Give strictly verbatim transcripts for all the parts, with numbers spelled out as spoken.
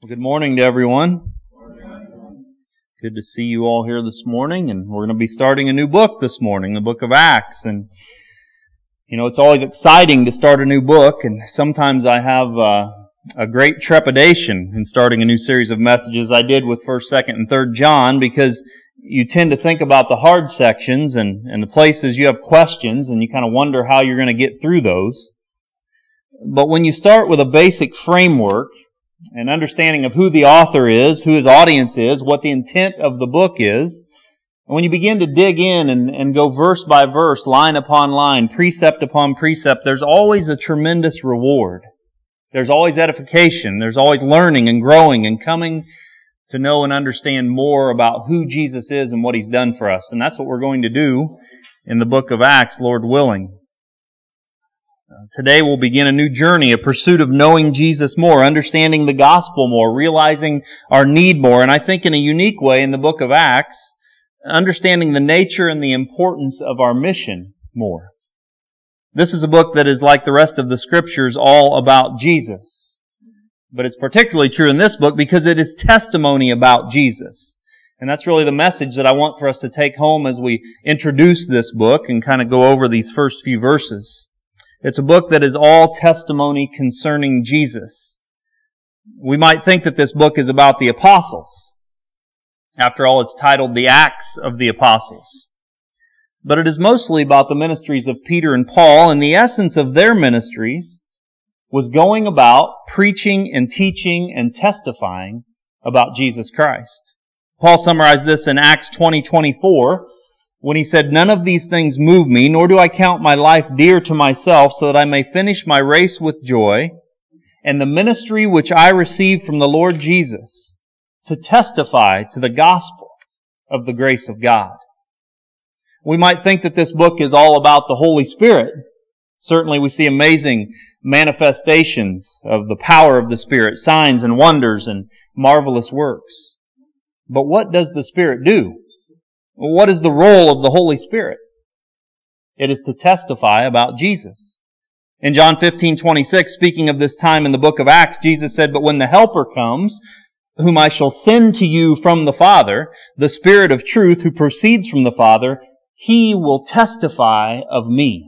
Well, good morning to everyone. Good to see you all here this morning, and we're going to be starting a new book this morning, the book of Acts. And you know, it's always exciting to start a new book, and sometimes I have uh, a great trepidation in starting a new series of messages. I did with first, second, and third John, because you tend to think about the hard sections and, and the places you have questions, and you kind of wonder how you're going to get through those. But when you start with a basic framework, an understanding of who the author is, who his audience is, what the intent of the book is, and when you begin to dig in and, and go verse by verse, line upon line, precept upon precept, there's always a tremendous reward. There's always edification. There's always learning and growing and coming to know and understand more about who Jesus is and what He's done for us. And that's what we're going to do in the book of Acts, Lord willing. Today we'll begin a new journey, a pursuit of knowing Jesus more, understanding the gospel more, realizing our need more, and I think in a unique way in the book of Acts, understanding the nature and the importance of our mission more. This is a book that is like the rest of the Scriptures, all about Jesus. But it's particularly true in this book because it is testimony about Jesus. And that's really the message that I want for us to take home as we introduce this book and kind of go over these first few verses. It's a book that is all testimony concerning Jesus. We might think that this book is about the apostles. After all, it's titled The Acts of the Apostles. But it is mostly about the ministries of Peter and Paul, and the essence of their ministries was going about preaching and teaching and testifying about Jesus Christ. Paul summarized this in Acts twenty twenty-four, when he said, "None of these things move me, nor do I count my life dear to myself, so that I may finish my race with joy, and the ministry which I received from the Lord Jesus, to testify to the gospel of the grace of God." We might think that this book is all about the Holy Spirit. Certainly we see amazing manifestations of the power of the Spirit, signs and wonders and marvelous works. But what does the Spirit do? What is the role of the Holy Spirit? It is to testify about Jesus. In John fifteen twenty-six, speaking of this time in the book of Acts, Jesus said, "But when the Helper comes, whom I shall send to you from the Father, the Spirit of truth who proceeds from the Father, He will testify of me."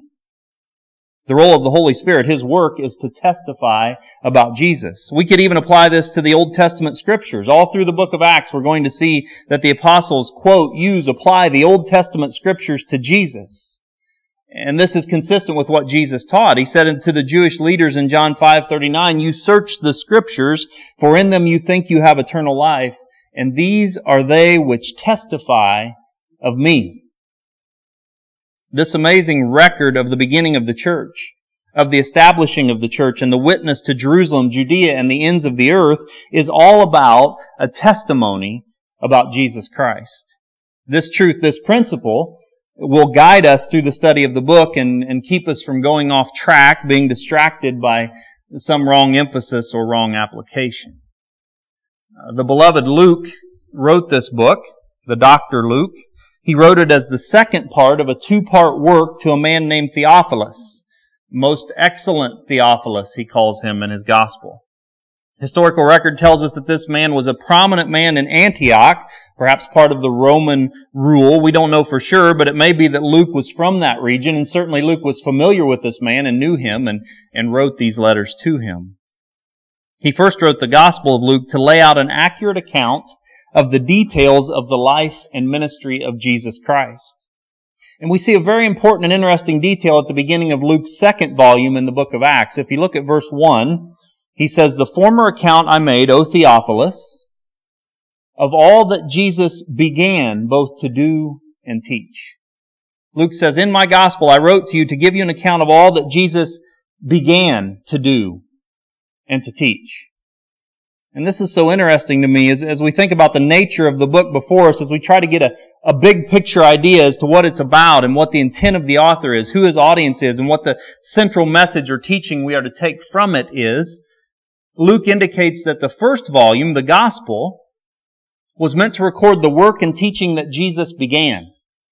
The role of the Holy Spirit, His work, is to testify about Jesus. We could even apply this to the Old Testament Scriptures. All through the book of Acts, we're going to see that the apostles, quote, use, apply the Old Testament Scriptures to Jesus. And this is consistent with what Jesus taught. He said to the Jewish leaders in John five thirty-nine, "You search the Scriptures, for in them you think you have eternal life, and these are they which testify of me." This amazing record of the beginning of the church, of the establishing of the church and the witness to Jerusalem, Judea, and the ends of the earth is all about a testimony about Jesus Christ. This truth, this principle, will guide us through the study of the book and, and keep us from going off track, being distracted by some wrong emphasis or wrong application. Uh, the beloved Luke wrote this book, the Doctor Luke. He wrote it as the second part of a two-part work to a man named Theophilus. Most excellent Theophilus, he calls him in his gospel. Historical record tells us that this man was a prominent man in Antioch, perhaps part of the Roman rule. We don't know for sure, but it may be that Luke was from that region, and certainly Luke was familiar with this man and knew him and, and wrote these letters to him. He first wrote the Gospel of Luke to lay out an accurate account of the details of the life and ministry of Jesus Christ. And we see a very important and interesting detail at the beginning of Luke's second volume in the book of Acts. If you look at verse one, he says, "The former account I made, O Theophilus, of all that Jesus began both to do and teach." Luke says, "In my gospel I wrote to you to give you an account of all that Jesus began to do and to teach." And this is so interesting to me as, as we think about the nature of the book before us, as we try to get a, a big picture idea as to what it's about and what the intent of the author is, who his audience is, and what the central message or teaching we are to take from it is. Luke indicates that the first volume, the Gospel, was meant to record the work and teaching that Jesus began.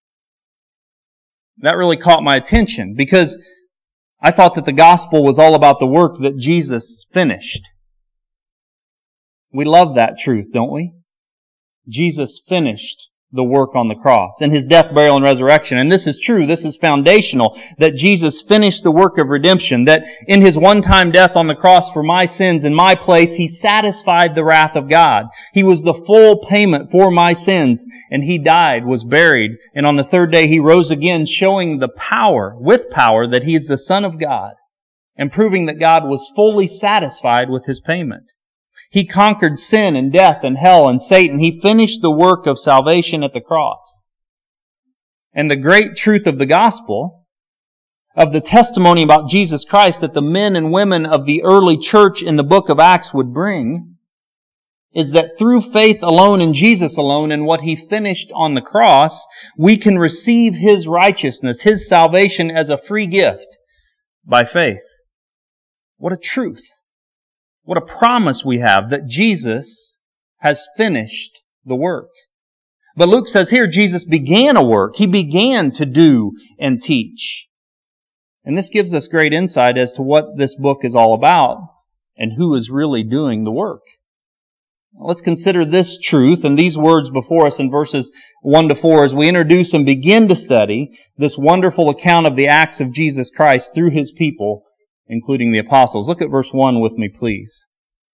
That really caught my attention because I thought that the Gospel was all about the work that Jesus finished. We love that truth, don't we? Jesus finished the work on the cross and His death, burial, and resurrection. And this is true. This is foundational, that Jesus finished the work of redemption, that in His one-time death on the cross for my sins in my place, He satisfied the wrath of God. He was the full payment for my sins, and He died, was buried, and on the third day He rose again, showing the power, with power, that He is the Son of God, and proving that God was fully satisfied with His payment. He conquered sin and death and hell and Satan. He finished the work of salvation at the cross. And the great truth of the gospel, of the testimony about Jesus Christ that the men and women of the early church in the book of Acts would bring, is that through faith alone in Jesus alone and what He finished on the cross, we can receive His righteousness, His salvation as a free gift by faith. What a truth. What a promise we have that Jesus has finished the work. But Luke says here, Jesus began a work. He began to do and teach. And this gives us great insight as to what this book is all about and who is really doing the work. Let's consider this truth and these words before us in verses one to four as we introduce and begin to study this wonderful account of the acts of Jesus Christ through His people, including the apostles. Look at verse one with me, please.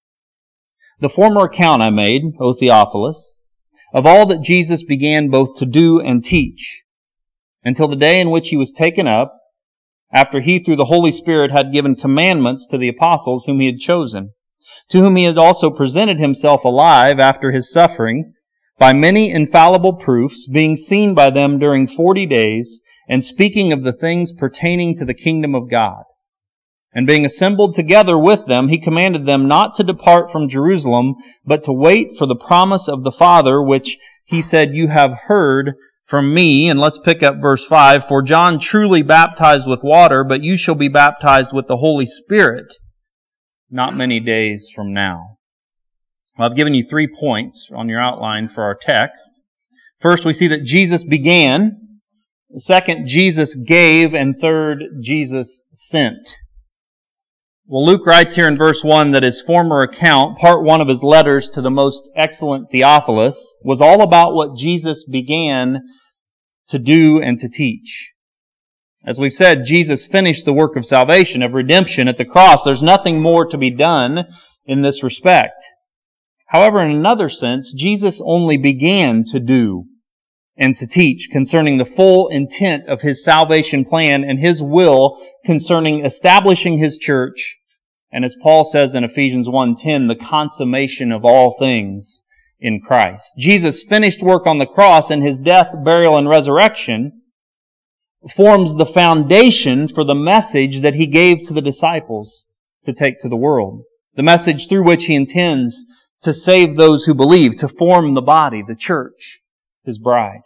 The former account I made, O Theophilus, of all that Jesus began both to do and teach, until the day in which He was taken up, after He through the Holy Spirit had given commandments to the apostles whom He had chosen, to whom He had also presented Himself alive after His suffering, by many infallible proofs, being seen by them during forty days, and speaking of the things pertaining to the kingdom of God. And being assembled together with them, He commanded them not to depart from Jerusalem, but to wait for the promise of the Father, which He said, you have heard from me. And let's pick up verse five. For John truly baptized with water, but you shall be baptized with the Holy Spirit not many days from now. Well, I've given you three points on your outline for our text. First, we see that Jesus began. Second, Jesus gave. And third, Jesus sent. Well, Luke writes here in verse one that his former account, part one of his letters to the most excellent Theophilus, was all about what Jesus began to do and to teach. As we've said, Jesus finished the work of salvation, of redemption at the cross. There's nothing more to be done in this respect. However, in another sense, Jesus only began to do and to teach concerning the full intent of His salvation plan and His will concerning establishing His church, and as Paul says in Ephesians one ten, the consummation of all things in Christ. Jesus' finished work on the cross and His death, burial, and resurrection forms the foundation for the message that He gave to the disciples to take to the world. The message through which He intends to save those who believe, to form the body, the church, His bride.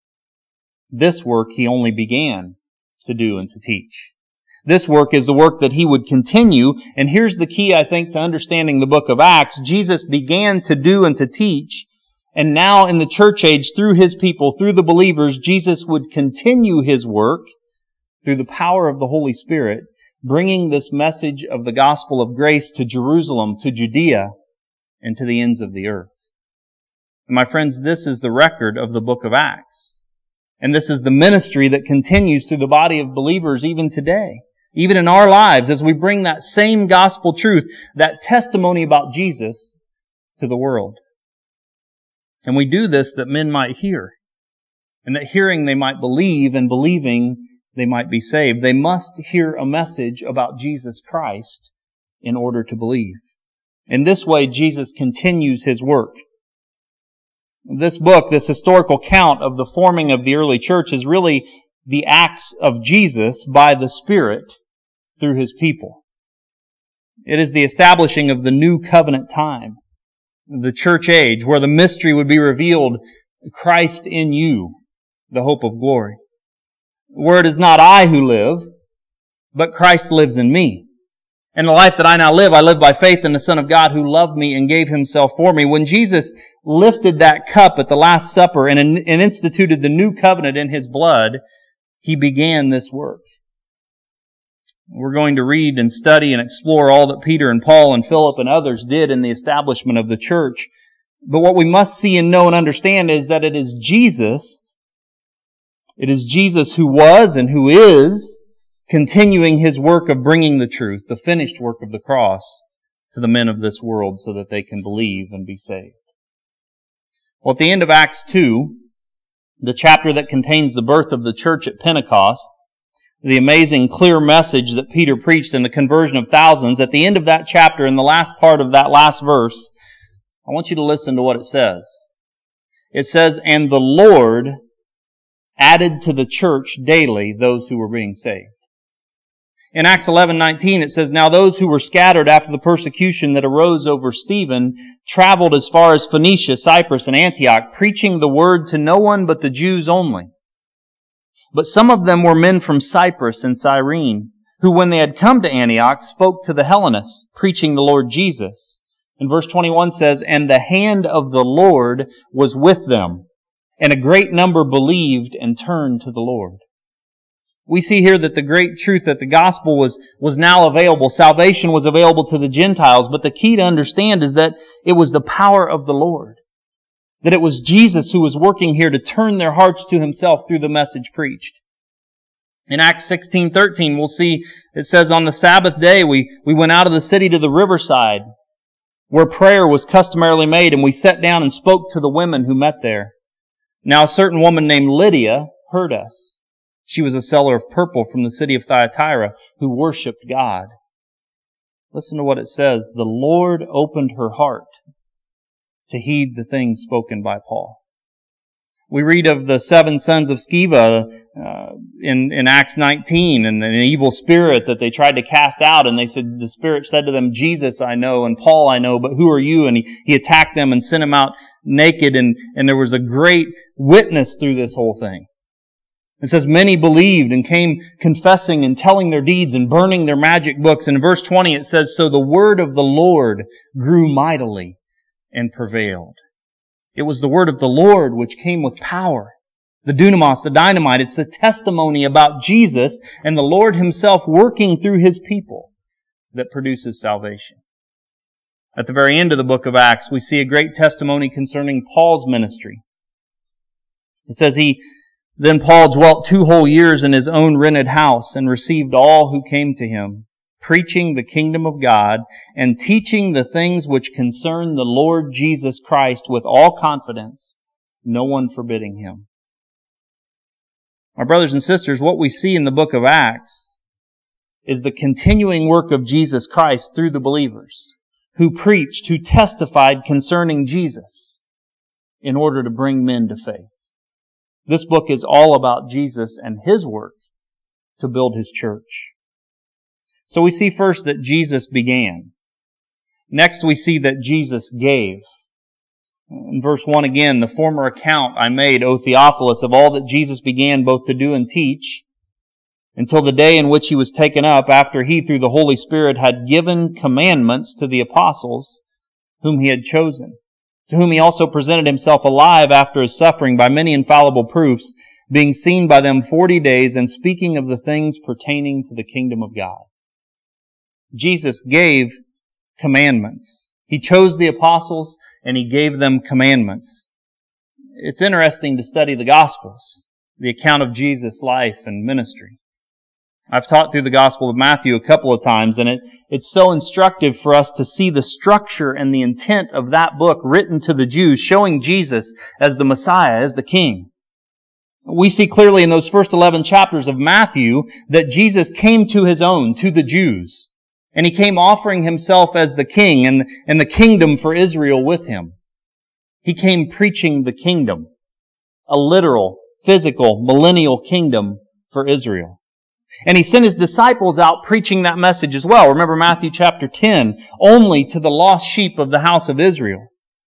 This work He only began to do and to teach. This work is the work that He would continue, and here's the key, I think, to understanding the book of Acts. Jesus began to do and to teach, and now in the church age, through His people, through the believers, Jesus would continue His work through the power of the Holy Spirit, bringing this message of the gospel of grace to Jerusalem, to Judea, and to the ends of the earth. And my friends, this is the record of the book of Acts. And this is the ministry that continues through the body of believers even today, even in our lives, as we bring that same gospel truth, that testimony about Jesus to the world. And we do this that men might hear, and that hearing they might believe, and believing they might be saved. They must hear a message about Jesus Christ in order to believe. In this way, Jesus continues His work. This book, this historical count of the forming of the early church, is really the acts of Jesus by the Spirit through His people. It is the establishing of the new covenant time, the church age, where the mystery would be revealed, Christ in you, the hope of glory. Where it is not I who live, but Christ lives in me. And the life that I now live, I live by faith in the Son of God who loved me and gave Himself for me. When Jesus lifted that cup at the Last Supper and, and instituted the new covenant in His blood, He began this work. We're going to read and study and explore all that Peter and Paul and Philip and others did in the establishment of the church. But what we must see and know and understand is that it is Jesus, it is Jesus who was and who is continuing His work of bringing the truth, the finished work of the cross, to the men of this world so that they can believe and be saved. Well, at the end of Acts two, the chapter that contains the birth of the church at Pentecost, the amazing clear message that Peter preached in the conversion of thousands, at the end of that chapter, in the last part of that last verse, I want you to listen to what it says. It says, "And the Lord added to the church daily those who were being saved." In Acts eleven nineteen, it says, "Now those who were scattered after the persecution that arose over Stephen traveled as far as Phoenicia, Cyprus, and Antioch, preaching the word to no one but the Jews only. But some of them were men from Cyprus and Cyrene, who when they had come to Antioch spoke to the Hellenists, preaching the Lord Jesus." And verse twenty-one says, "And the hand of the Lord was with them, and a great number believed and turned to the Lord." We see here that the great truth that the gospel was, was now available. Salvation was available to the Gentiles, but the key to understand is that it was the power of the Lord. That it was Jesus who was working here to turn their hearts to Himself through the message preached. In Acts sixteen thirteen, we'll see, it says, "On the Sabbath day, we, we went out of the city to the riverside, where prayer was customarily made, and we sat down and spoke to the women who met there. Now a certain woman named Lydia heard us. She was a seller of purple from the city of Thyatira, who worshipped God." Listen to what it says. "The Lord opened her heart to heed the things spoken by Paul." We read of the seven sons of Sceva uh, in, in Acts nineteen, and an evil spirit that they tried to cast out, and they said, the spirit said to them, "Jesus I know, and Paul I know, but who are you?" And he, he attacked them and sent them out naked, and, and there was a great witness through this whole thing. It says, "Many believed and came confessing and telling their deeds and burning their magic books." And in verse twenty it says, "So the word of the Lord grew mightily and prevailed." It was the word of the Lord which came with power. The dunamis, the dynamite, it's the testimony about Jesus and the Lord Himself working through His people that produces salvation. At the very end of the book of Acts, we see a great testimony concerning Paul's ministry. It says, he, "Then Paul dwelt two whole years in his own rented house and received all who came to him, preaching the kingdom of God and teaching the things which concern the Lord Jesus Christ with all confidence, no one forbidding him." My brothers and sisters, what we see in the book of Acts is the continuing work of Jesus Christ through the believers who preached, who testified concerning Jesus in order to bring men to faith. This book is all about Jesus and His work to build His church. So we see first that Jesus began. Next we see that Jesus gave. In verse one again, "The former account I made, O Theophilus, of all that Jesus began both to do and teach, until the day in which He was taken up, after He through the Holy Spirit had given commandments to the apostles whom He had chosen, to whom He also presented Himself alive after His suffering by many infallible proofs, being seen by them forty days, and speaking of the things pertaining to the kingdom of God." Jesus gave commandments. He chose the apostles and He gave them commandments. It's interesting to study the Gospels, the account of Jesus' life and ministry. I've taught through the Gospel of Matthew a couple of times, and it, it's so instructive for us to see the structure and the intent of that book written to the Jews, showing Jesus as the Messiah, as the King. We see clearly in those first eleven chapters of Matthew that Jesus came to His own, to the Jews. And He came offering Himself as the King and, and the kingdom for Israel with Him. He came preaching the kingdom, a literal, physical, millennial kingdom for Israel. And He sent His disciples out preaching that message as well. Remember Matthew chapter ten, only to the lost sheep of the house of Israel.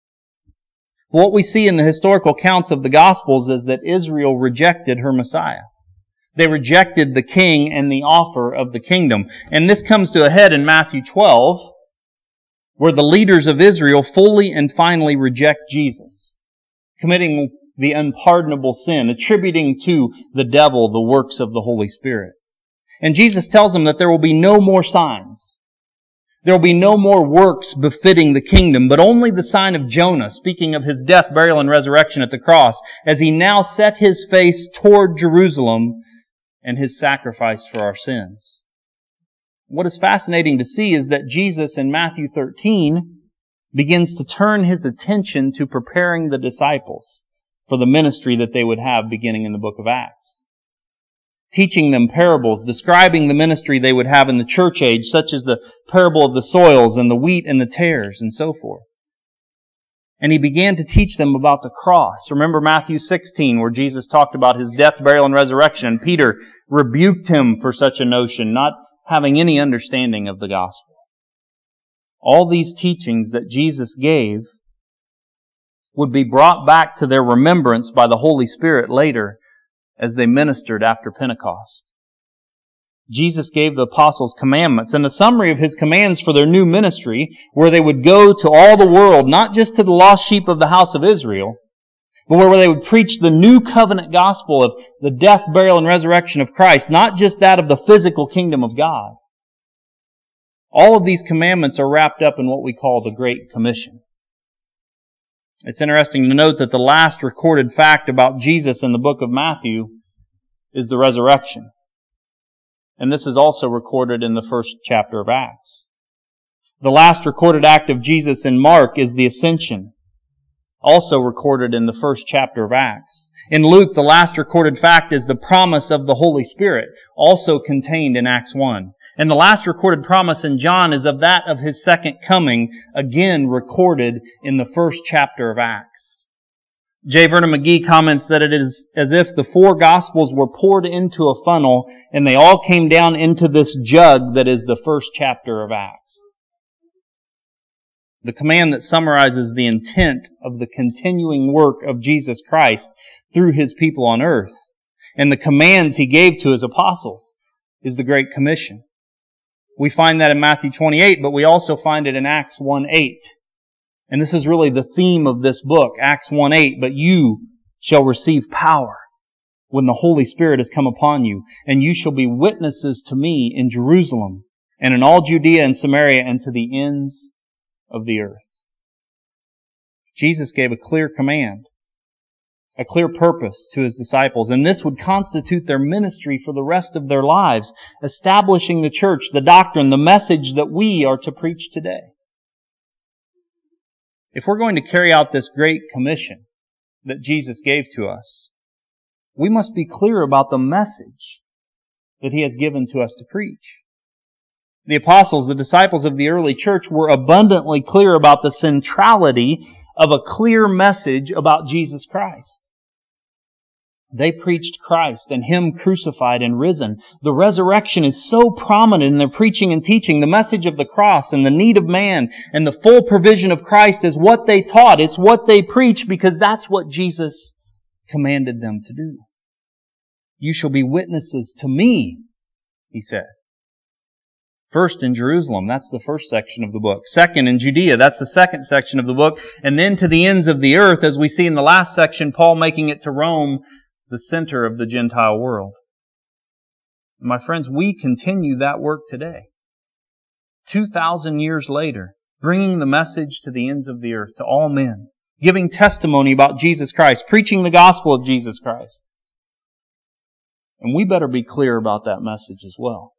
What we see in the historical accounts of the Gospels is that Israel rejected her Messiah. They rejected the king and the offer of the kingdom. And this comes to a head in Matthew twelve, where the leaders of Israel fully and finally reject Jesus, committing the unpardonable sin, attributing to the devil the works of the Holy Spirit. And Jesus tells them that there will be no more signs. There will be no more works befitting the kingdom, but only the sign of Jonah, speaking of his death, burial, and resurrection at the cross, as he now set his face toward Jerusalem and his sacrifice for our sins. What is fascinating to see is that Jesus in Matthew thirteen begins to turn his attention to preparing the disciples for the ministry that they would have beginning in the book of Acts. Teaching them parables, describing the ministry they would have in the church age, such as the parable of the soils and the wheat and the tares and so forth. And he began to teach them about the cross. Remember Matthew sixteen, where Jesus talked about his death, burial, and resurrection, and Peter rebuked him for such a notion, not having any understanding of the gospel. All these teachings that Jesus gave would be brought back to their remembrance by the Holy Spirit later as they ministered after Pentecost. Jesus gave the apostles commandments, and a summary of his commands for their new ministry, where they would go to all the world, not just to the lost sheep of the house of Israel, but where they would preach the new covenant gospel of the death, burial, and resurrection of Christ, not just that of the physical kingdom of God. All of these commandments are wrapped up in what we call the Great Commission. It's interesting to note that the last recorded fact about Jesus in the book of Matthew is the resurrection. And this is also recorded in the first chapter of Acts. The last recorded act of Jesus in Mark is the ascension, also recorded in the first chapter of Acts. In Luke, the last recorded fact is the promise of the Holy Spirit, also contained in Acts one. And the last recorded promise in John is of that of his second coming, again recorded in the first chapter of Acts. J. Vernon McGee comments that it is as if the four Gospels were poured into a funnel and they all came down into this jug that is the first chapter of Acts. The command that summarizes the intent of the continuing work of Jesus Christ through His people on earth, and the commands He gave to His apostles, is the Great Commission. We find that in Matthew twenty-eight, but we also find it in Acts one eight. And this is really the theme of this book, Acts one eight. But you shall receive power when the Holy Spirit has come upon you, and you shall be witnesses to me in Jerusalem and in all Judea and Samaria and to the ends of the earth. Jesus gave a clear command, a clear purpose to His disciples, and this would constitute their ministry for the rest of their lives, establishing the church, the doctrine, the message that we are to preach today. If we're going to carry out this great commission that Jesus gave to us, we must be clear about the message that He has given to us to preach. The apostles, the disciples of the early church, were abundantly clear about the centrality of a clear message about Jesus Christ. They preached Christ and Him crucified and risen. The resurrection is so prominent in their preaching and teaching. The message of the cross and the need of man and the full provision of Christ is what they taught. It's what they preached because that's what Jesus commanded them to do. You shall be witnesses to me, He said. First in Jerusalem, that's the first section of the book. Second in Judea, that's the second section of the book. And then to the ends of the earth, as we see in the last section, Paul making it to Rome, the center of the Gentile world. My friends, we continue that work today. Two thousand years later, bringing the message to the ends of the earth, to all men, giving testimony about Jesus Christ, preaching the gospel of Jesus Christ. And we better be clear about that message as well.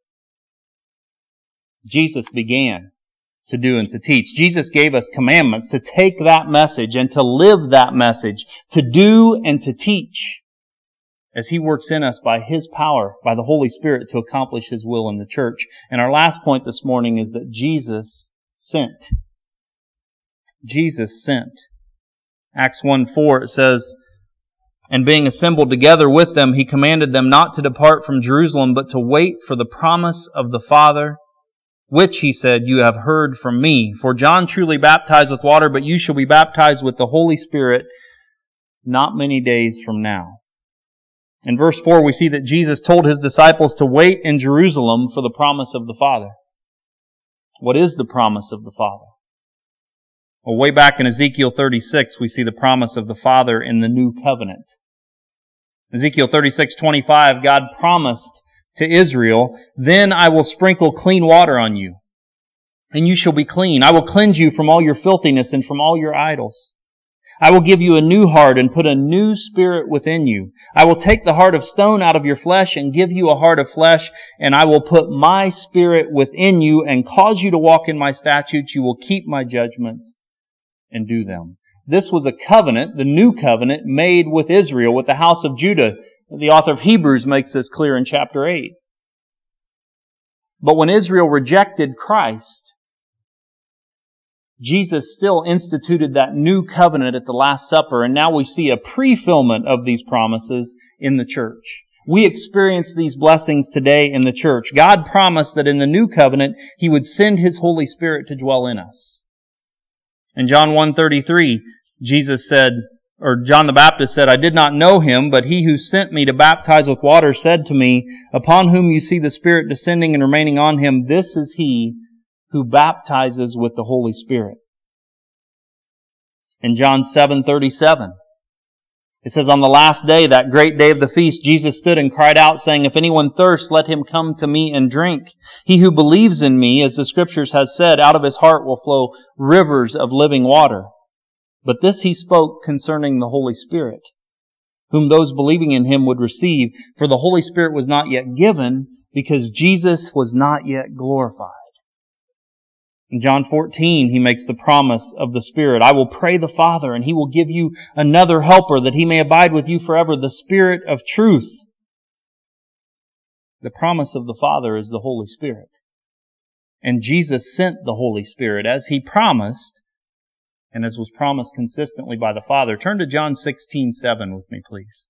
Jesus began to do and to teach. Jesus gave us commandments to take that message and to live that message, to do and to teach, as He works in us by His power, by the Holy Spirit, to accomplish His will in the church. And our last point this morning is that Jesus sent. Jesus sent. Acts one four, it says, "And being assembled together with them, He commanded them not to depart from Jerusalem, but to wait for the promise of the Father, which, He said, you have heard from me. For John truly baptized with water, but you shall be baptized with the Holy Spirit not many days from now." In verse four, we see that Jesus told His disciples to wait in Jerusalem for the promise of the Father. What is the promise of the Father? Well, way back in Ezekiel thirty-six, we see the promise of the Father in the New Covenant. Ezekiel thirty-six twenty-five, God promised to Israel, then I will sprinkle clean water on you, and you shall be clean. I will cleanse you from all your filthiness and from all your idols. I will give you a new heart and put a new spirit within you. I will take the heart of stone out of your flesh and give you a heart of flesh, and I will put my spirit within you and cause you to walk in my statutes. You will keep my judgments and do them. This was a covenant, the new covenant, made with Israel, with the house of Judah. The author of Hebrews makes this clear in chapter eight. But when Israel rejected Christ, Jesus still instituted that new covenant at the Last Supper, and now we see a pre-fulfillment of these promises in the church. We experience these blessings today in the church. God promised that in the new covenant, He would send His Holy Spirit to dwell in us. In John one thirty-three, Jesus said, or John the Baptist said, I did not know Him, but He who sent me to baptize with water said to me, upon whom you see the Spirit descending and remaining on Him, this is He who baptizes with the Holy Spirit. In John seven thirty-seven, it says, on the last day, that great day of the feast, Jesus stood and cried out, saying, if anyone thirsts, let him come to me and drink. He who believes in me, as the Scriptures has said, out of his heart will flow rivers of living water. But this He spoke concerning the Holy Spirit, whom those believing in Him would receive, for the Holy Spirit was not yet given, because Jesus was not yet glorified. In John fourteen, He makes the promise of the Spirit. I will pray the Father, and He will give you another helper, that He may abide with you forever, the Spirit of truth. The promise of the Father is the Holy Spirit. And Jesus sent the Holy Spirit as He promised, and as was promised consistently by the Father. Turn to John sixteen seven with me, please.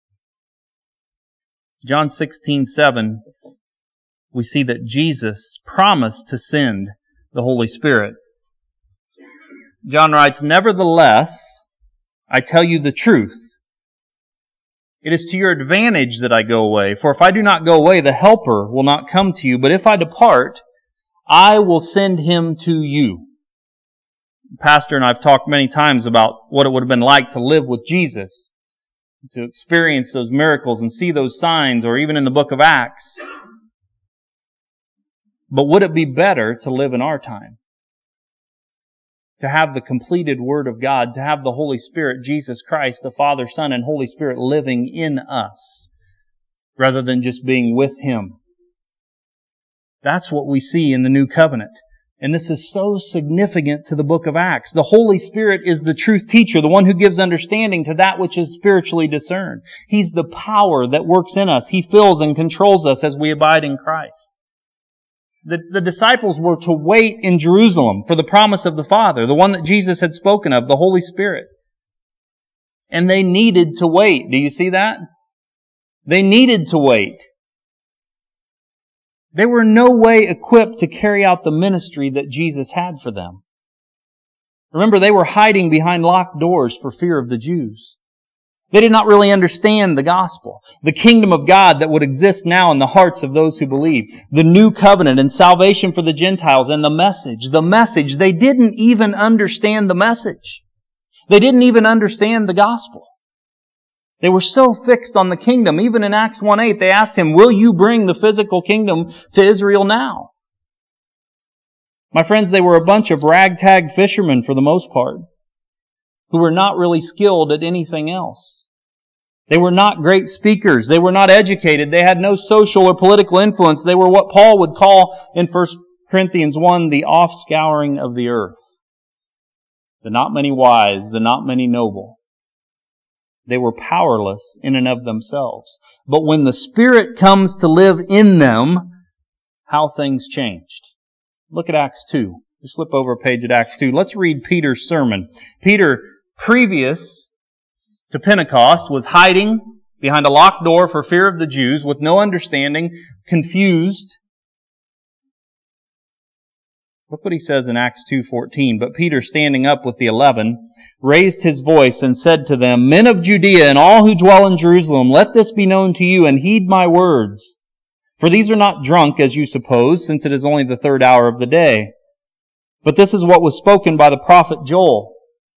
John sixteen seven, we see that Jesus promised to send the Holy Spirit. John writes, nevertheless, I tell you the truth. It is to your advantage that I go away. For if I do not go away, the Helper will not come to you. But if I depart, I will send Him to you. Pastor and I have talked many times about what it would have been like to live with Jesus, to experience those miracles and see those signs, or even in the book of Acts. But would it be better to live in our time? To have the completed Word of God, to have the Holy Spirit, Jesus Christ, the Father, Son, and Holy Spirit living in us, rather than just being with Him. That's what we see in the New Covenant. And this is so significant to the book of Acts. The Holy Spirit is the truth teacher, the one who gives understanding to that which is spiritually discerned. He's the power that works in us. He fills and controls us as we abide in Christ. The, the disciples were to wait in Jerusalem for the promise of the Father, the one that Jesus had spoken of, the Holy Spirit. And they needed to wait. Do you see that? They needed to wait. They were in no way equipped to carry out the ministry that Jesus had for them. Remember, they were hiding behind locked doors for fear of the Jews. They did not really understand the gospel, the kingdom of God that would exist now in the hearts of those who believe, the new covenant and salvation for the Gentiles, and the message. The message, they didn't even understand the message. They didn't even understand the gospel. They were so fixed on the kingdom. Even in Acts one eight, they asked Him, will you bring the physical kingdom to Israel now? My friends, they were a bunch of ragtag fishermen for the most part, who were not really skilled at anything else. They were not great speakers. They were not educated. They had no social or political influence. They were what Paul would call in First Corinthians one, the offscouring of the earth. The not many wise, the not many noble. They were powerless in and of themselves. But when the Spirit comes to live in them, how things changed. Look at Acts two. Just flip over a page at Acts two. Let's read Peter's sermon. Peter, previous to Pentecost, was hiding behind a locked door for fear of the Jews, with no understanding, confused. Look what he says in Acts two fourteen. But Peter, standing up with the eleven, raised his voice and said to them, Men of Judea and all who dwell in Jerusalem, let this be known to you, and heed my words. For these are not drunk, as you suppose, since it is only the third hour of the day. But this is what was spoken by the prophet Joel.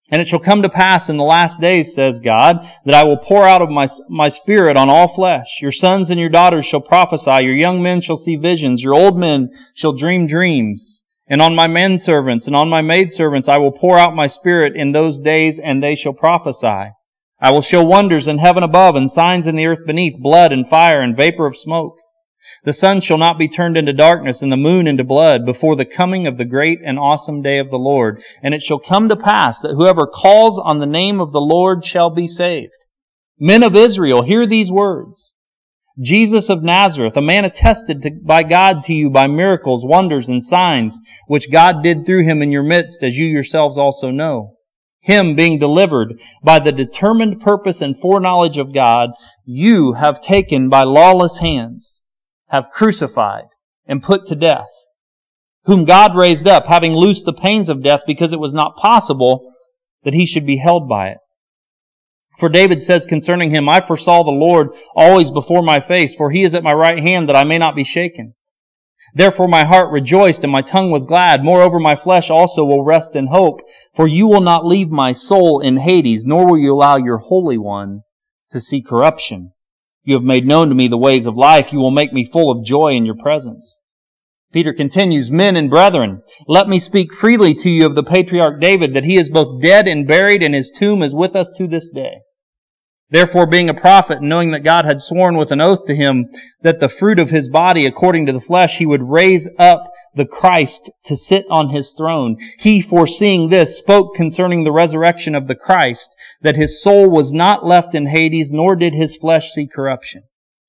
And it shall come to pass in the last days, says God, that I will pour out of my, my Spirit on all flesh. Your sons and your daughters shall prophesy. Your young men shall see visions. Your old men shall dream dreams. And on my menservants and on my maidservants I will pour out my Spirit in those days, and they shall prophesy. I will show wonders in heaven above and signs in the earth beneath, blood and fire and vapor of smoke. The sun shall not be turned into darkness and the moon into blood before the coming of the great and awesome day of the Lord. And it shall come to pass that whoever calls on the name of the Lord shall be saved. Men of Israel, hear these words. Jesus of Nazareth, a man attested to, by God to you by miracles, wonders, and signs, which God did through him in your midst, as you yourselves also know. Him being delivered by the determined purpose and foreknowledge of God, you have taken by lawless hands, have crucified and put to death, whom God raised up, having loosed the pains of death, because it was not possible that he should be held by it. For David says concerning him, I foresaw the Lord always before my face, for he is at my right hand, that I may not be shaken. Therefore my heart rejoiced, and my tongue was glad. Moreover, my flesh also will rest in hope, for you will not leave my soul in Hades, nor will you allow your Holy One to see corruption. You have made known to me the ways of life. You will make me full of joy in your presence. Peter continues, Men and brethren, let me speak freely to you of the patriarch David, that he is both dead and buried, and his tomb is with us to this day. Therefore, being a prophet, and knowing that God had sworn with an oath to him that the fruit of his body, according to the flesh, he would raise up the Christ to sit on his throne, he, foreseeing this, spoke concerning the resurrection of the Christ, that his soul was not left in Hades, nor did his flesh see corruption.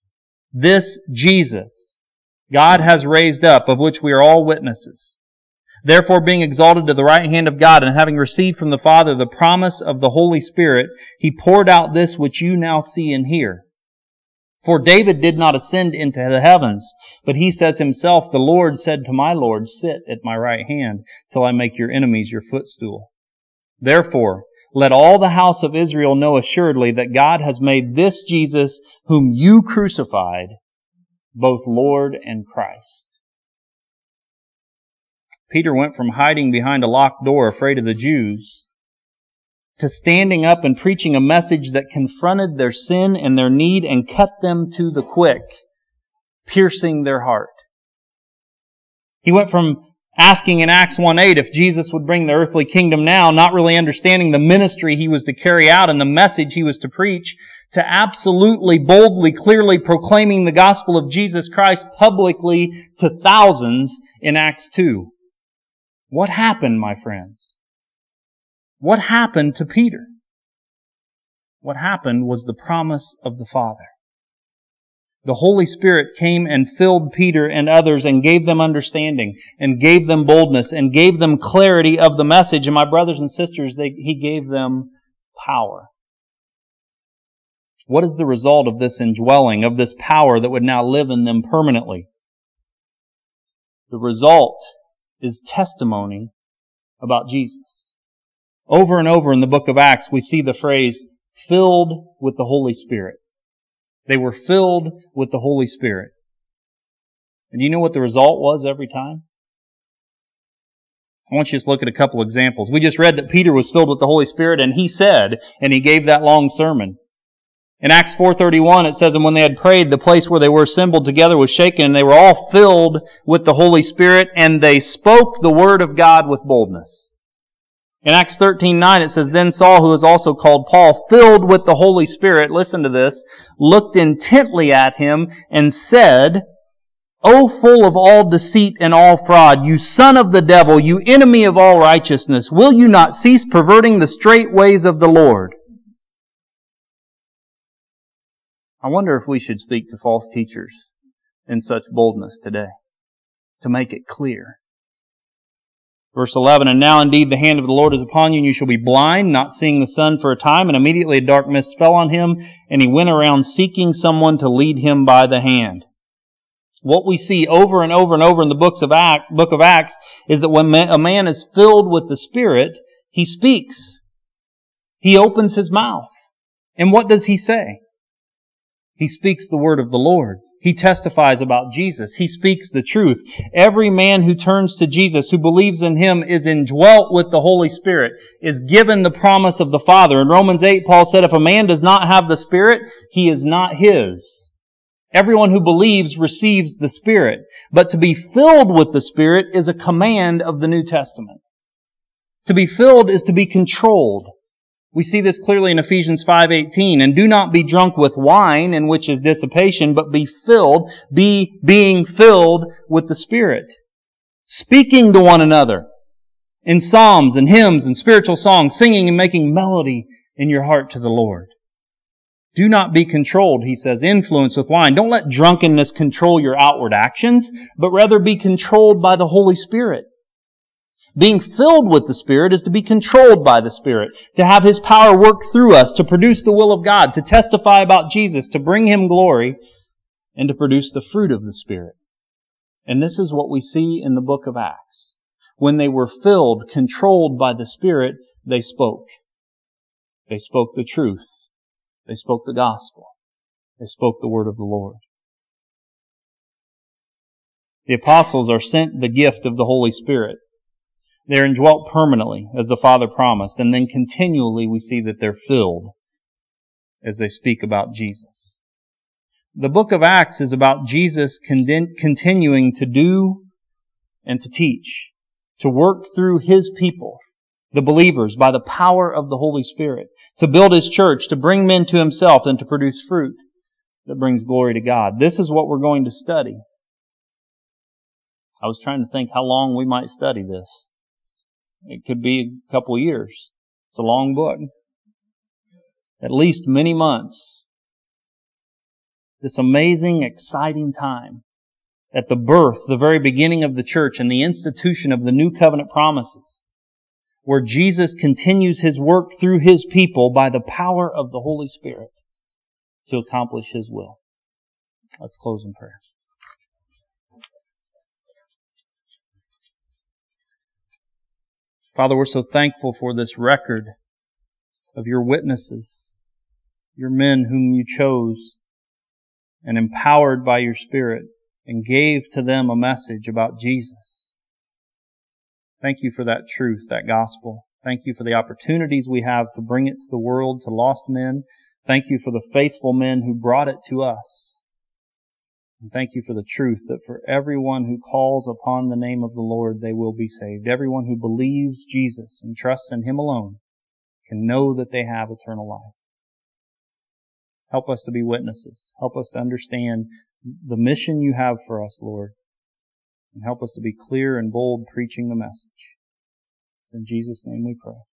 This Jesus God has raised up, of which we are all witnesses. Therefore, being exalted to the right hand of God, and having received from the Father the promise of the Holy Spirit, he poured out this which you now see and hear. For David did not ascend into the heavens, but he says himself, the Lord said to my Lord, sit at my right hand, till I make your enemies your footstool. Therefore, let all the house of Israel know assuredly that God has made this Jesus, whom you crucified, both Lord and Christ. Peter went from hiding behind a locked door, afraid of the Jews, to standing up and preaching a message that confronted their sin and their need and cut them to the quick, piercing their heart. He went from asking in Acts one eight if Jesus would bring the earthly kingdom now, not really understanding the ministry he was to carry out and the message he was to preach, to absolutely, boldly, clearly proclaiming the gospel of Jesus Christ publicly to thousands in Acts two. What happened, my friends? What happened to Peter? What happened was the promise of the Father. The Holy Spirit came and filled Peter and others and gave them understanding and gave them boldness and gave them clarity of the message. And my brothers and sisters, they, He gave them power. What is the result of this indwelling, of this power that would now live in them permanently? The result is testimony about Jesus. Over and over in the book of Acts, we see the phrase, filled with the Holy Spirit. They were filled with the Holy Spirit. And do you know what the result was every time? I want you to just look at a couple examples. We just read that Peter was filled with the Holy Spirit, and he said, and he gave that long sermon. In Acts four thirty-one, it says, and when they had prayed, the place where they were assembled together was shaken, and they were all filled with the Holy Spirit, and they spoke the word of God with boldness. In Acts thirteen nine, it says, then Saul, who is also called Paul, filled with the Holy Spirit, listen to this, looked intently at him and said, O full of all deceit and all fraud, you son of the devil, you enemy of all righteousness, will you not cease perverting the straight ways of the Lord? I wonder if we should speak to false teachers in such boldness today, to make it clear. Verse eleven, and now indeed the hand of the Lord is upon you, and you shall be blind, not seeing the sun for a time. And immediately a dark mist fell on him, and he went around seeking someone to lead him by the hand. What we see over and over and over in the books of Acts, book of Acts is that when a man is filled with the Spirit, he speaks. He opens his mouth. And what does he say? He speaks the word of the Lord. He testifies about Jesus. He speaks the truth. Every man who turns to Jesus, who believes in Him, is indwelt with the Holy Spirit, is given the promise of the Father. In Romans eight, Paul said, if a man does not have the Spirit, he is not his. Everyone who believes receives the Spirit. But to be filled with the Spirit is a command of the New Testament. To be filled is to be controlled. We see this clearly in Ephesians five eighteen. And do not be drunk with wine, in which is dissipation, but be filled, be being filled with the Spirit. Speaking to one another in psalms and hymns and spiritual songs, singing and making melody in your heart to the Lord. Do not be controlled, he says, influenced with wine. Don't let drunkenness control your outward actions, but rather be controlled by the Holy Spirit. Being filled with the Spirit is to be controlled by the Spirit, to have His power work through us, to produce the will of God, to testify about Jesus, to bring Him glory, and to produce the fruit of the Spirit. And this is what we see in the book of Acts. When they were filled, controlled by the Spirit, they spoke. They spoke the truth. They spoke the gospel. They spoke the word of the Lord. The apostles are sent the gift of the Holy Spirit. They're indwelt permanently, as the Father promised, and then continually we see that they're filled as they speak about Jesus. The book of Acts is about Jesus continuing to do and to teach, to work through His people, the believers, by the power of the Holy Spirit, to build His church, to bring men to Himself, and to produce fruit that brings glory to God. This is what we're going to study. I was trying to think how long we might study this. It could be a couple of years. It's a long book. At least many months. This amazing, exciting time at the birth, the very beginning of the church and the institution of the new covenant promises, where Jesus continues His work through His people by the power of the Holy Spirit to accomplish His will. Let's close in prayer. Father, we're so thankful for this record of Your witnesses, Your men whom You chose and empowered by Your Spirit and gave to them a message about Jesus. Thank You for that truth, that gospel. Thank You for the opportunities we have to bring it to the world, to lost men. Thank You for the faithful men who brought it to us. And thank You for the truth that for everyone who calls upon the name of the Lord, they will be saved. Everyone who believes Jesus and trusts in Him alone can know that they have eternal life. Help us to be witnesses. Help us to understand the mission You have for us, Lord. And help us to be clear and bold preaching the message. It's in Jesus' name we pray.